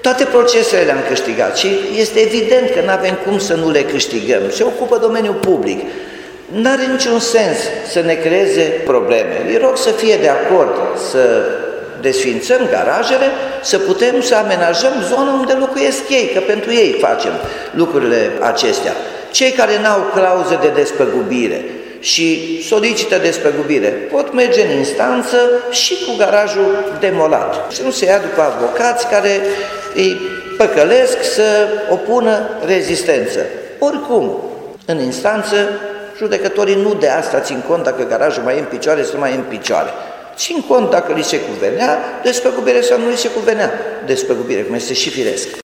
Toate procesele le-am câștigat și este evident că nu avem cum să nu le câștigăm. Se ocupă domeniul public. N-are niciun sens să ne creeze probleme. Îi rog să fie de acord să desfințăm garajele, să putem să amenajăm zona unde locuiesc ei, că pentru ei facem lucrurile acestea. Cei care n-au clauză de despăgubire și solicită despăgubire pot merge în instanță și cu garajul demolat. Să nu se ia după avocați care îi păcălesc să opună rezistență. Oricum, în instanță, judecătorii nu de asta țin cont dacă garajul mai e în picioare sau nu mai e în picioare. Țin cont dacă li se cuvenea despăgubire sau nu li se cuvenea despăgubire, cum este și firesc.